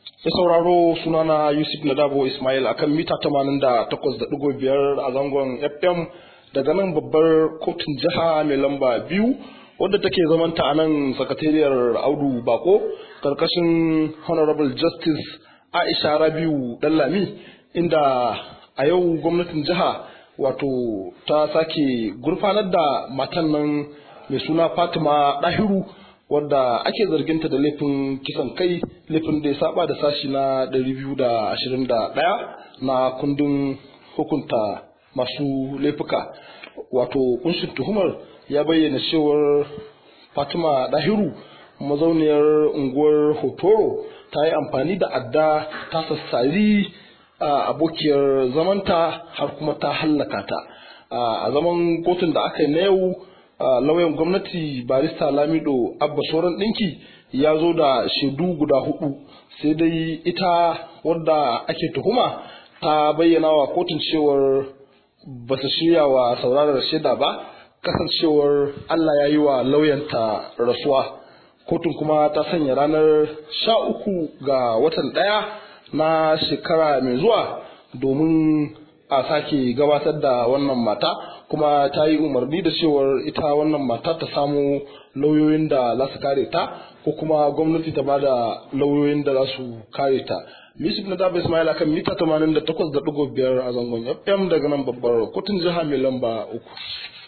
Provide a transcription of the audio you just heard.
Da sauraro sunana Yusuf Nadabo Ismail akan mita 88.5 a zangon FM daga nan babbar kotun jiha mai lamba 2 wadda take zamanta a nan sakatariyar Audu Bako karkashin Honorable Justice Aisha Rabiu Dallami, inda a yau gwamnatin jiha wato ta sake gurfanar da matan nan mai suna Fatima Dahiru wadda ake zarginta da laifin kisan kai, laifin da ya saba da sashi na 221 na kundin hukunta masu laifuka. Wato kunshin tuhumar ya bayyana cewar Fatima Dahiru mazauniyar unguwar Hotoro ta yi amfani da adda ta sassari abokiyar zamanta har kuma ta hallaka ta. A zaman kotun da aka yi na yau, lauyan gwamnati barista Lamido Abba Soran Dinki ya zo da shaidu guda 4, sai dai ita wadda ake tuhuma ta bayyana wa kotun cewar ba su shirya wa sauraron shaida ba, kasancewar Allah ya yi wa lauyanta rasuwa. Kotun kuma ta sanya ranar 13 ga watan 1 na shekara mai zuwa domin a sake gabatar da wannan mata, kuma ta yi umarni da cewar ita wannan mata ta samu lauyoyin da za su kare ta, ko kuma gwamnati ta bada lauyoyin da za su kare ta. Yusuf Nadabo Ismail akan mita 88.5 a zangon FM daga nan babbar kotun jiha mai lamba 3.